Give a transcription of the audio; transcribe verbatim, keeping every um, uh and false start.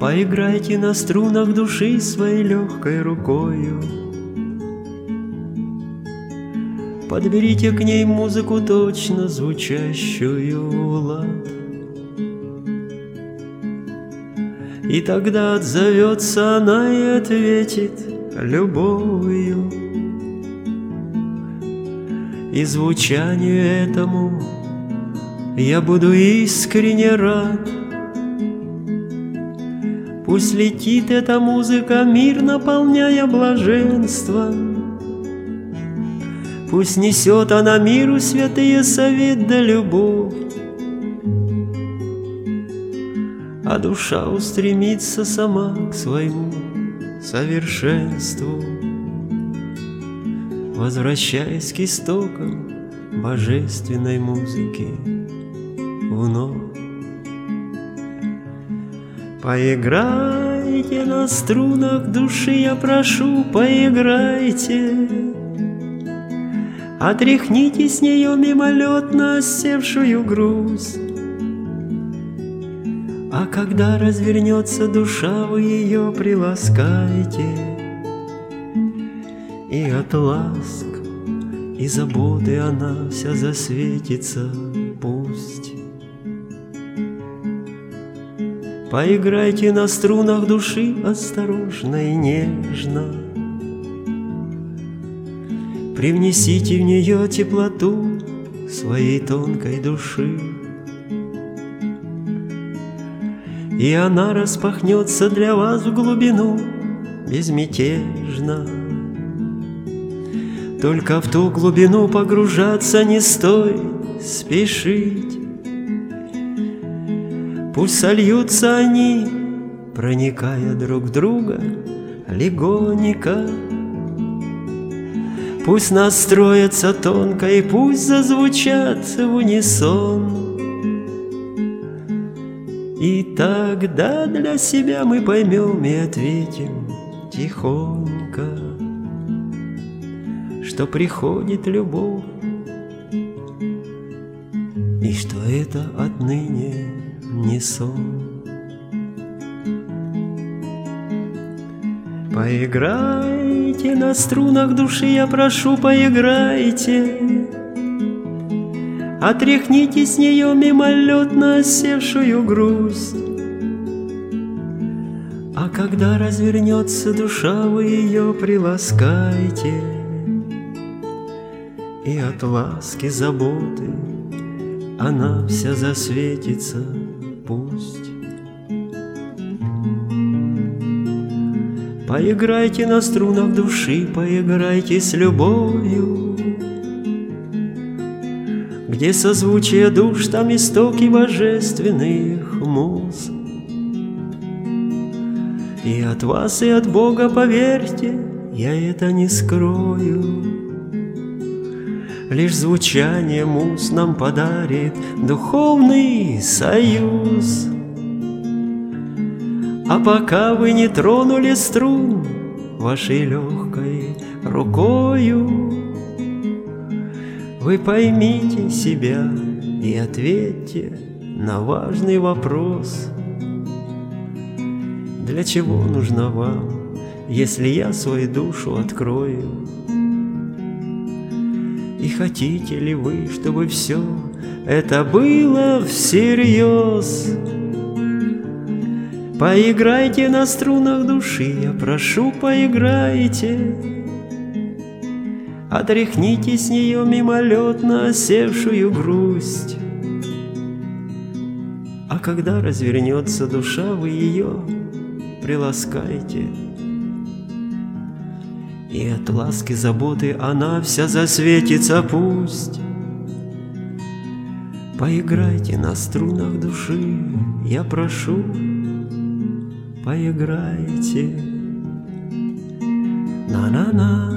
Поиграйте на струнах души своей легкой рукою. Подберите к ней музыку, точно звучащую в лад. И тогда отзовется она и ответит любовью. И звучанию этому я буду искренне рад. Пусть летит эта музыка, мир наполняя блаженством. Пусть несет она миру святые совет да любовь, а душа устремится сама к своему совершенству, возвращаясь к истокам божественной музыки вновь. Поиграйте на струнах души, я прошу, поиграйте. Отряхните с нее мимолетно осевшую грусть. А когда развернется душа, вы ее приласкайте, и от ласк и заботы она вся засветится пусть. Поиграйте на струнах души осторожно и нежно. Привнесите в нее теплоту своей тонкой души, и она распахнется для вас в глубину безмятежно. Только в ту глубину погружаться не стоит спешить. Пусть сольются они, проникая друг в друга легонько. Пусть настроятся тонко и пусть зазвучат в унисон. И тогда для себя мы поймем и ответим тихонько, что приходит любовь, и что это отныне не сон. Поиграйте на струнах души, я прошу, поиграйте. Отряхните с нее мимолетно осевшую грусть. А когда развернется душа, вы ее приласкайте, и от ласки, заботы она вся засветится пусть. Поиграйте на струнах души, поиграйте с любовью. Где созвучие душ, там истоки божественных муз. И от вас, и от Бога, поверьте, я это не скрою. Лишь звучание муз нам подарит духовный союз. А пока вы не тронули струн вашей легкой рукою, вы поймите себя и ответьте на важный вопрос: для чего нужна вам, если я свою душу открою? И хотите ли вы, чтобы все это было всерьез? Поиграйте на струнах души, я прошу, поиграйте. Отряхните с нее мимолетно осевшую грусть. А когда развернется душа, вы ее приласкайте, и от ласки, заботы она вся засветится пусть. Поиграйте на струнах души, я прошу, поиграйте. На-на-на.